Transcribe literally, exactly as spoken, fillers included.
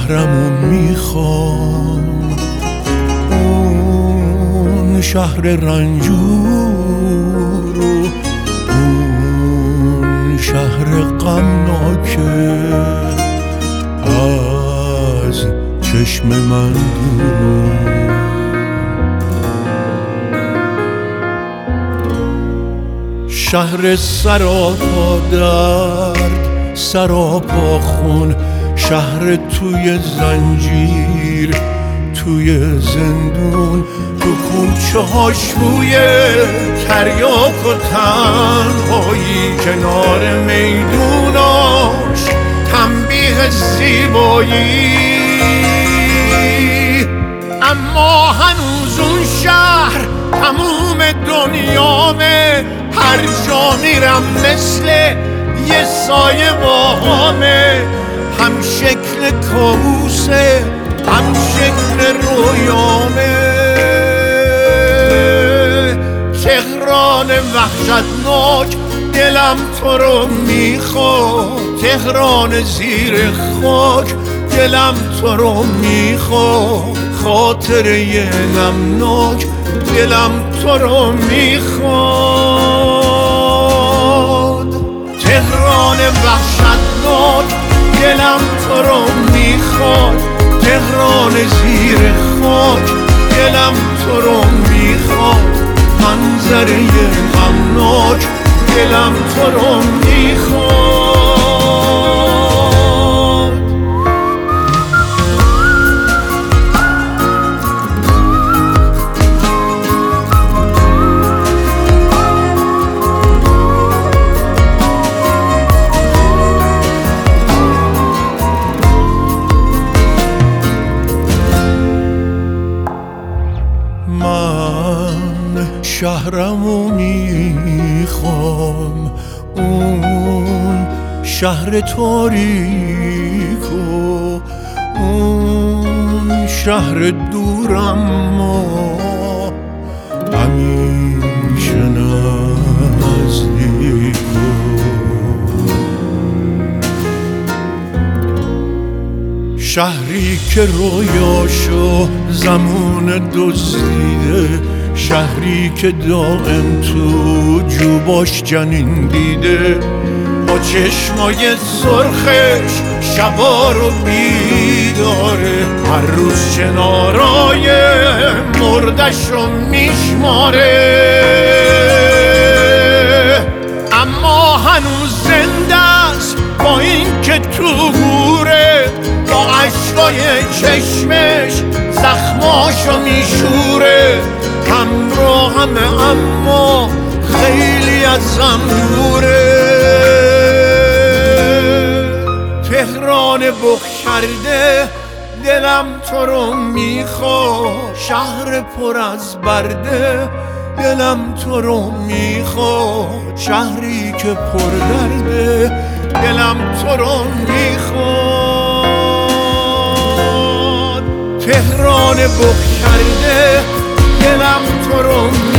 شهرمون میخوام، اون شهر رنجور و اون شهر غمناکه از چشم من دور. شهر سراپا درد، سراپا خون، شهر توی زنجیر، توی زندون، تو کوچه هاش روی تریاک و تنهایی، کنار میدوناش تنبیه زیبایی. اما هنوز اون شهر تموم دنیامه، هر جا میرم مثل یه سایه باهامه، هم شکل کابوسه هم شکل رویامه. تهران وحشتناک دلم تو رو میخواد، تهران زیر خاک دلم تو رو میخواد، خاطره غمناک دلم تو رو میخواد. تهران وحشتناک دلم تو رو میخواد، تهران زیر خاک دلم تو رو میخواد، منظره غمناک دلم تو رو میخواد. من شهرمو میخوام، اون شهر تاریک و اون شهر دورم، ما همیشه نزدیک. شهری که رویاشو زمان دزدیده، شهری که دائم تو جوباش جنین دیده، با چشمای سرخش شبا رو بیداره، هر روز چنارای مردش رو میشماره. اما هنوز زنده است با این که تو گوره، با عشقای چشمش زخماشو میشوره، همراهمه اما خیلی ازم دوره. تهران بخ کرده دلم تو رو میخواد، شهر پر از برده دلم تو رو میخواد، شهری که پر درده دلم تو رو میخواد. تهران بخ کرده دلم تو رو